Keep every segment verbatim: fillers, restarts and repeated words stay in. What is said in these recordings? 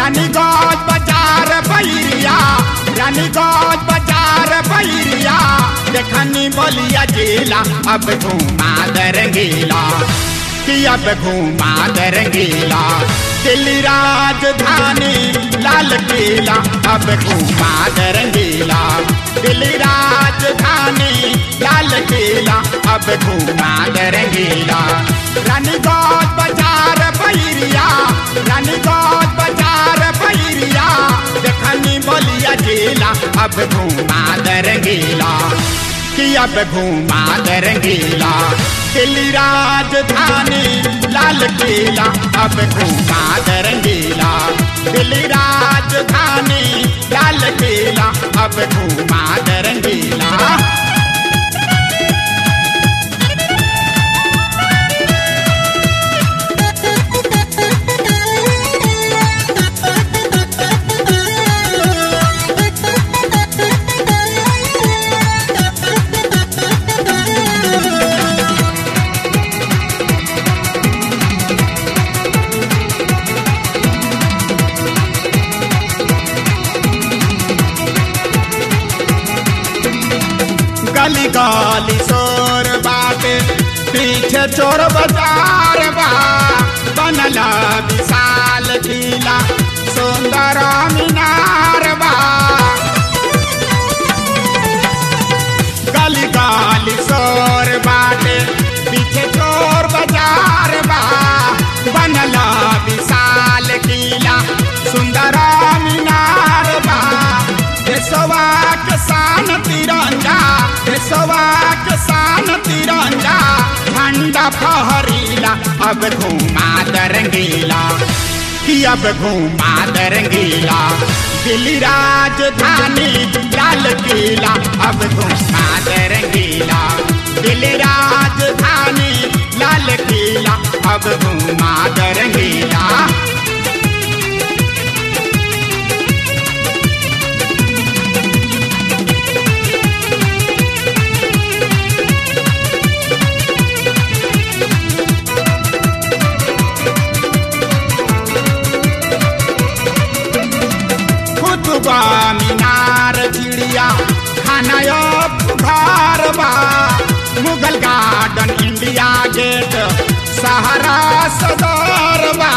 रानीगंज बाजार बैरिया रानीगंज बाजार बैरिया देखनी बलिया जिला अब घूमा दरंगीला कि अब घूमा दरंगीला दिल्ली राजधानी लाल किला अब घूमा दरंगीला दिल्ली राजधानी लाल किला अब घूमा दरंगीला रानीगंज बाजार बैरिया रानीगंज बाजार बैरिया देखनी बलिया जिला अब घूमा दरंगीला कि अब घूमा दरंगीला दिल्ली राजधानी लाल किला अब घूमा दरंगीला दिल्ली राजधानी लाल किला अब घूमा दरंगीला गली गली शोर बाटे पीछे चोर बाजार बा बनला विशाल किला सुंदर मीनार बा गली गली शोर बाटे पीछे चोर बाजार बा बनला विशाल किला सुंदर मीनार बा देशवा के शान तिरंगा देशवा के शान तिरंगा झंडा फहरीला अब घूमा दरंगीला कि अब घूमा दरंगीला दिल्ली राजधानी लाल किला अब घूमा दरंगीला दिल्ली राजधानी लाल किला अब घूमा दरंगीला मीनार चिड़िया खाना घर बा Mughal garden India gate Sahara सदर बा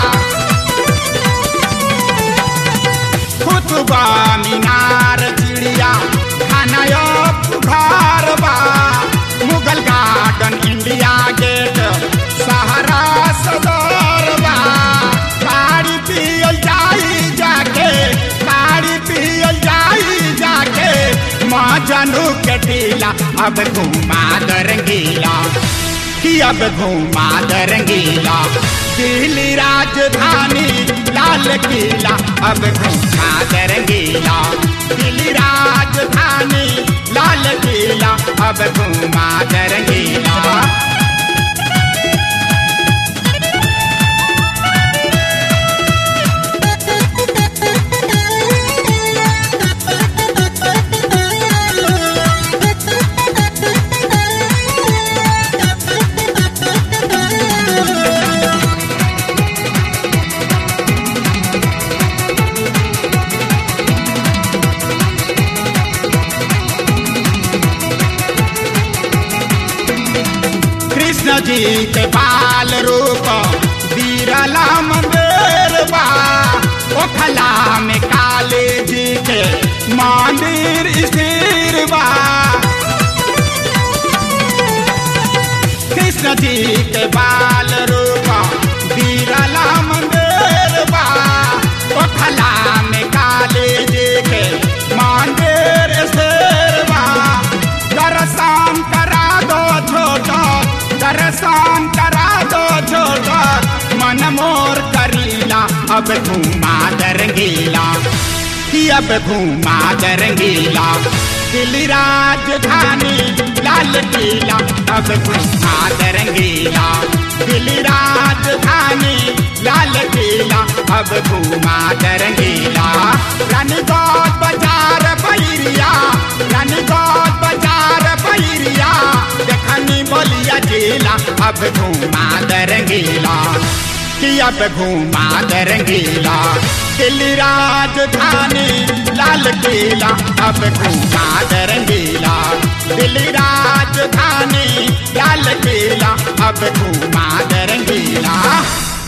खुतबा मीनार चिड़िया खाना घर बा Mughal garden India gate Sahara सदर बा गाड़ी पियल जाई जाके पियल जाई जाके माँ जानू के टीला अब घूमा दरंगीला कि अब घूमा दरंगीला दिल्ली राजधानी लाल किला अब घूमा दरंगीला दिल्ली राजधानी लाल किला अब घूमा दरंगीला कृष्ण जी के बाल रूप बीरला मंदिर बा ओखला में काली जी के मंदिर स्थिर बा कृष्ण जी के बाल रूप बीरला मंदिर बा ओखला में काली जी के मंदिर स्थिर बा दर्शन करा दो छोटा दर्शन करा दो छोटा मन मोर करीला अब घूमा दरंगीला कि अब घूमा दरंगीला दिल्ली राजधानी लाल किला अब घूमा दरंगीला दिल्ली राजधानी लाल किला अब घूमा दरंगीला रानीगंज बाजार बैरिया रानीगंज बाजार बैरिया देखनी बलिया जिला अब घूमा दरंगीला कि अब अब घूमा दे रंगीला, दिल्ली राजधानी लाल किला, अब घूमा दे रंगीला, दिल्ली राजधानी लाल किला, अब घूमा दे रंगीला।